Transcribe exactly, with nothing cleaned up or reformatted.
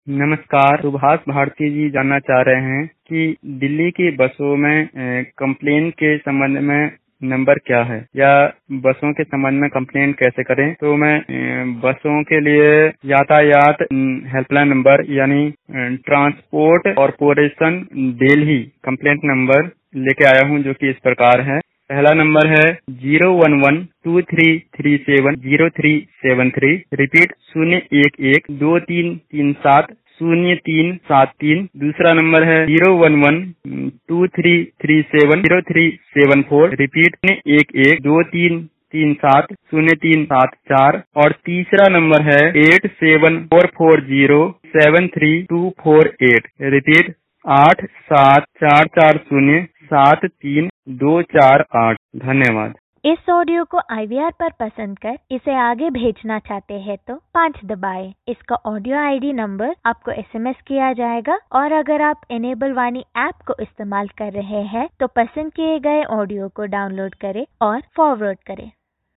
नमस्कार, सुभाष भारती जी जानना चाह रहे हैं कि दिल्ली की बसों में कंप्लेन के संबंध में नंबर क्या है या बसों के संबंध में कंप्लेन कैसे करें। तो मैं बसों के लिए यातायात हेल्पलाइन नंबर यानी transport corporation Delhi complaint number लेके आया हूं, जो कि इस प्रकार है। पहला नंबर है zero one one two three three seven zero three seven three. Repeat शून्य एक एक दो तीन तीन सात शून्य तीन सात तीन। दूसरा नंबर है zero one one two three three seven zero three seven four. Repeat एक एक दो तीन तीन सात शून्य तीन सात चार। और तीसरा नंबर है eight seven four four zero seven three two four eight. Repeat आठ सात चार चार शून्य सात तीन दो चार आठ। धन्यवाद। इस ऑडियो को आई वी आर पर पसंद कर इसे आगे भेजना चाहते हैं तो पाँच दबाएं। इसका ऑडियो आई डी नंबर आपको एस एम एस किया जाएगा और अगर आप इनेबल वाणी ऐप को इस्तेमाल कर रहे हैं तो पसंद किए गए ऑडियो को डाउनलोड करें और फॉरवर्ड करें।